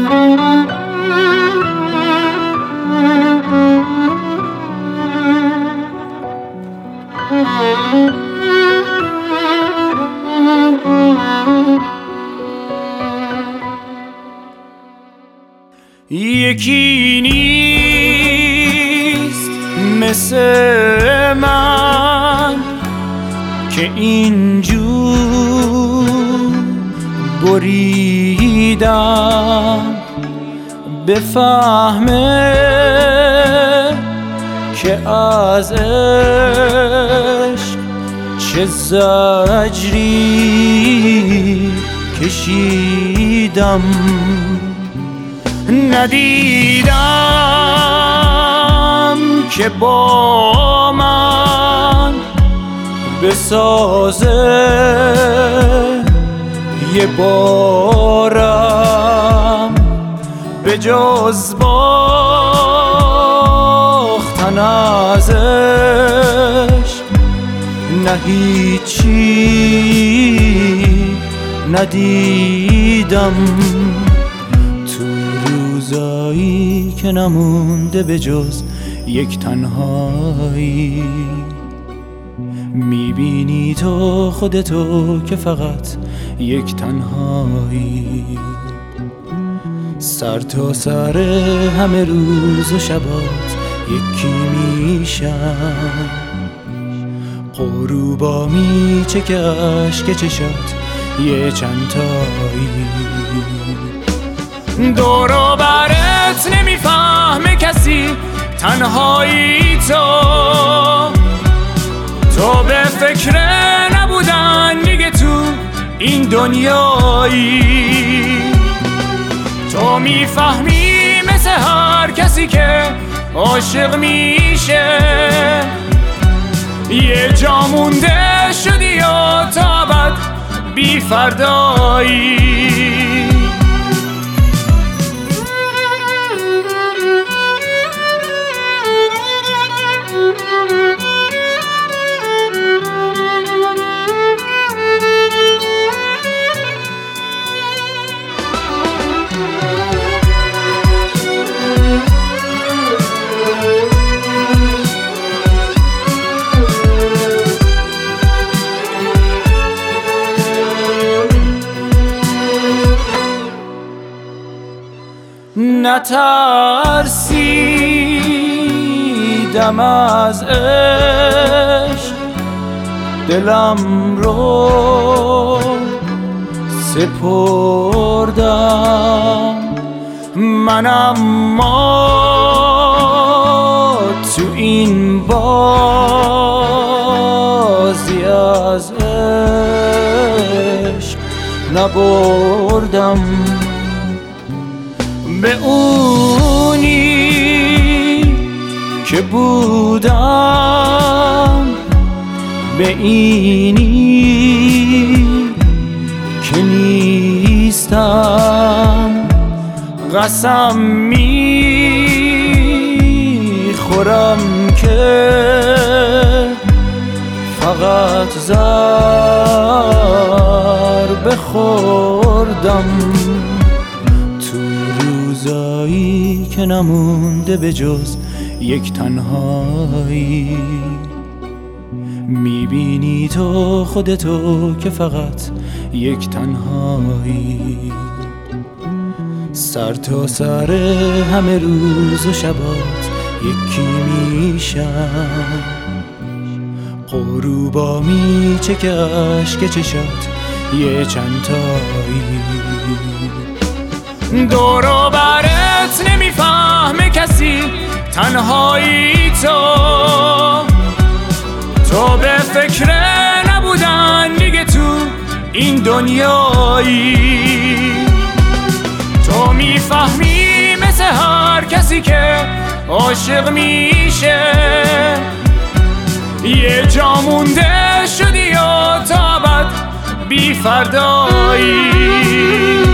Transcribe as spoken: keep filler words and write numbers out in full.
یکی نیست مثل من که اینجور بریدم بفهمه که از عشق چه زجری کشیدم. ندیدم که با من بسازه یه بارم به جز باختن از عشق نه هیچی ندیدم. روزایی که نمونده به جز یک تنهایی میبینی تو خودتو که فقط یک تنهایی. سر تا سر همه روز و شبات یکی میشم. غروبا میچکه اشک چشات یه چند تایی. دور و برت نمیفهمه کسی تنهایی تو تو به فکر نبودن دیگه تو این دنیایی. تو میفهمی مثل هر کسی که عاشق میشه یه جا مونده شدی و تا ابد بی فردایی. نترسیدم از عشق دلم رو سپردم من، اما تو این بازی از عشق نبردم. به اونی که بودم به اینی که نیستم قسم میخورم که فقط ضربه خوردم. روزایی که نمونده به جز یک تنهایی میبینی تو خودتو که فقط یک تنهایی. سر تا سر همه روز و شبات یکی میشم. غروبا میچکه اشک چشات یه چند تایی. دور و برت نمیفهمه کسی تنهایی تو تو به فکر نبودن دیگه تو این دنیایی. تو میفهمی مثل هر کسی که عاشق میشه یه جا مونده شدی و تا ابد بی فردایی.